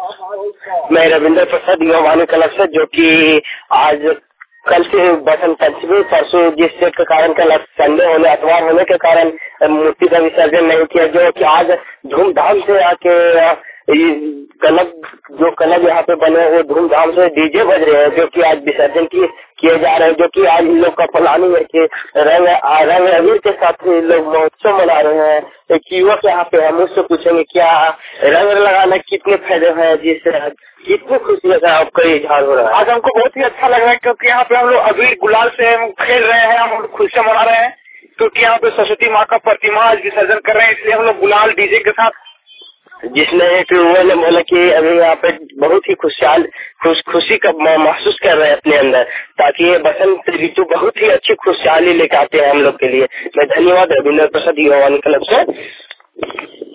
मैं रविंद्र प्रसाद युवा क्लब से, जो कि आज कल से बसंत पंचमी, परसों जिस डेट के कारण कल संडे होने, अतवार होने के कारण मूर्ति का विसर्जन नहीं किया, जो कि आज धूमधाम से आके क्लब यहाँ पे बने वो धूमधाम से डीजे बज रहे हैं, जो कि आज विसर्जन किए जा रहे हैं। जो कि आज इन लोग का प्लानिंग है कि रंग अबीर के साथ लोग महोत्सव मना रहे हैं। एक युवक यहाँ पे हम उससे पूछेंगे क्या रंग लगाना कितने फायदे हैं, जिससे कितनी खुशी है आपका इजहार हो रहा है। आज हमको बहुत ही अच्छा लग रहा है, क्योंकि यहाँ पे हम लोग अबीर गुलाल से हम खेल रहे हैं, हम लोग खुशी मना रहे हैं, क्योंकि यहाँ पे सरस्वती माँ का प्रतिमा आज विसर्जन कर रहे हैं, इसलिए हम लोग गुलाल डीजे के साथ। जिसने एक ने बोला कि अभी यहाँ पे बहुत ही खुशी का महसूस कर रहे हैं अपने अंदर, ताकि ये बसंत ऋतु बहुत ही अच्छी खुशहाली लेकर आते हैं हम लोग के लिए। मैं धन्यवाद रविंद्र प्रसाद युवा क्लब से।